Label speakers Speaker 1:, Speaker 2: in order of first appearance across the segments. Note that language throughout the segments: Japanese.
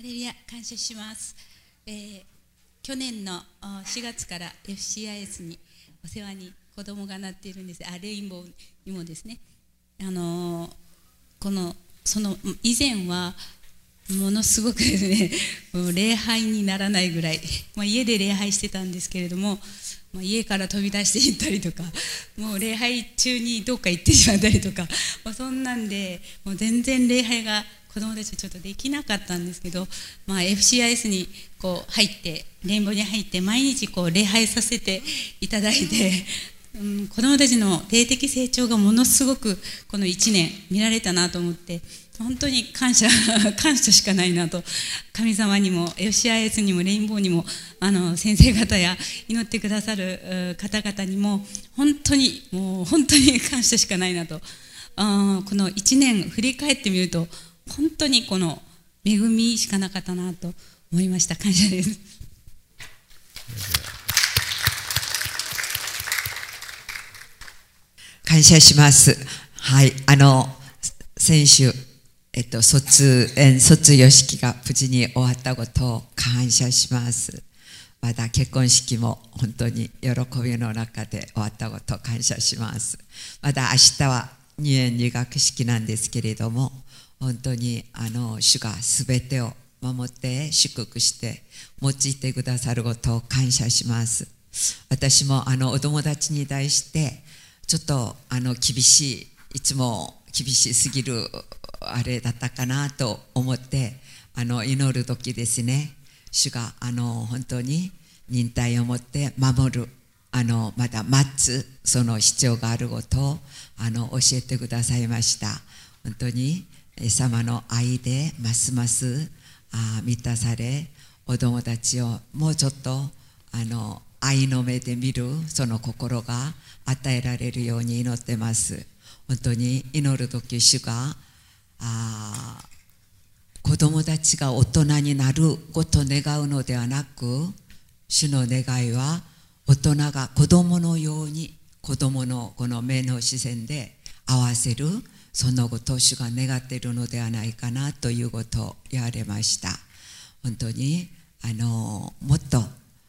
Speaker 1: レルヤ、感謝します。去年の4月から FCIS にお世話に子供がなっているんです。レインボーにもですね、その以前はものすごくですね、もう礼拝にならないぐらい、家で礼拝してたんですけれども、家から飛び出していったりとか、もう礼拝中にどっか行ってしまったりとか、そんなんでもう全然礼拝が子供たちはちょっとできなかったんですけど、FCIS にこう入ってレインボーに入って毎日こう礼拝させていただいて、子供たちの霊的成長がものすごくこの1年見られたなと思って、本当に感謝しかないなと、神様にも FCIS にもレインボーにも先生方や祈ってくださる方々にも本当に感謝しかないなと、この1年振り返ってみると本当にこの恵みしかなかったなと思いました。感謝です。
Speaker 2: 感謝します。はい、先週卒業式が無事に終わったことを感謝します。また結婚式も本当に喜びの中で終わったことを感謝します。また明日は2年入学式なんですけれども、本当に主がすべてを守って祝福して用いてくださることを感謝します。私もお友達に対してちょっといつも厳しすぎるあれだったかなと思って祈る時ですね、主が本当に忍耐を持って守るまだ待つその必要があることを教えてくださいました。本当にイエス様の愛でますます満たされ、お友達をもうちょっと愛の目で見るその心が与えられるように祈ってます。本当に祈るとき主が子供たちが大人になることを願うのではなく、主の願いは大人が子供のように子供のこの目の視線で合わせる、そのことを主が願っているのではないかなということを言われました。本当にもっと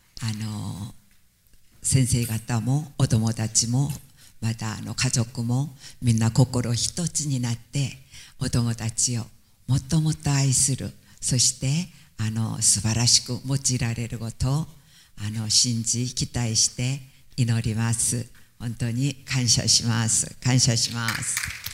Speaker 2: 先生方もお友達もまた家族もみんな心一つになってお友達をもっともっと愛する、そして素晴らしく用いられることを信じ期待して祈ります。本当に感謝します。感謝します。